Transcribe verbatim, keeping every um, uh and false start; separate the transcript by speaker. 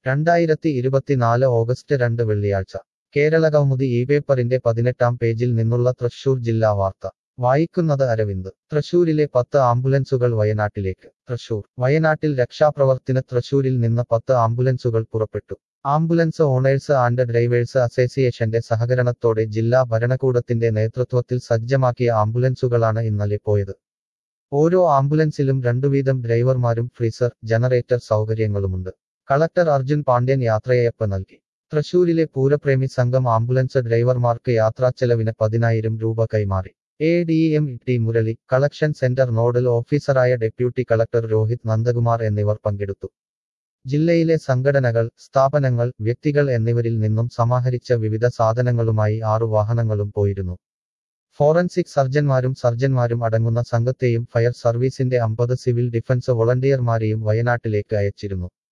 Speaker 1: രണ്ടായിരത്തി ഇരുപത്തിനാല് ഓഗസ്റ്റ് രണ്ട് വെള്ളിയാഴ്ച കേരളകൗമുദി ഈ പേപ്പറിന്റെ പതിനെട്ടാം പേജിൽ നിന്നുള്ള തൃശൂർ ജില്ലാ വാർത്ത വായിക്കുന്നത് അരവിന്ദ്. തൃശൂരിലെ പത്ത് ആംബുലൻസുകൾ വയനാട്ടിലേക്ക്. തൃശൂർ. വയനാട്ടിൽ രക്ഷാപ്രവർത്തന തൃശൂരിൽ നിന്ന് പത്ത് ആംബുലൻസുകൾ പുറപ്പെട്ടു. ആംബുലൻസ് ഓണേഴ്സ് ആൻഡ് ഡ്രൈവേഴ്സ് അസോസിയേഷന്റെ സഹകരണത്തോടെ ജില്ലാ ഭരണകൂടത്തിന്റെ നേതൃത്വത്തിൽ സജ്ജമാക്കിയ ആംബുലൻസുകളാണ് ഇന്നലെ പോയത്. ഓരോ ആംബുലൻസിലും രണ്ടുവീതം ഡ്രൈവർമാരും ഫ്രീസർ, ജനറേറ്റർ സൗകര്യങ്ങളുമുണ്ട്. കളക്ടർ അർജുൻ പാണ്ഡ്യൻ യാത്രയയപ്പ് നൽകി. തൃശൂരിലെ പൂരപ്രേമി സംഘം ആംബുലൻസ് ഡ്രൈവർമാർക്ക് യാത്രാച്ചെലവിന് പതിനായിരം രൂപ കൈമാറി. A D M T Murali, collection centre nodal ഓഫീസറായ ഡെപ്യൂട്ടി കളക്ടർ രോഹിത് നന്ദകുമാർ എന്നിവർ പങ്കെടുത്തു. ജില്ലയിലെ സംഘടനകൾ, സ്ഥാപനങ്ങൾ, വ്യക്തികൾ എന്നിവരിൽ നിന്നും സമാഹരിച്ച വിവിധ സാധനങ്ങളുമായി ആറു വാഹനങ്ങളും പോയിരുന്നു. ഫോറൻസിക് സർജന്മാരും സർജന്മാരും അടങ്ങുന്ന സംഘത്തെയും ഫയർ സർവീസിന്റെ അമ്പത് സിവിൽ ഡിഫൻസ് വോളണ്ടിയർമാരെയും വയനാട്ടിലേക്ക് അയച്ചിരുന്നു.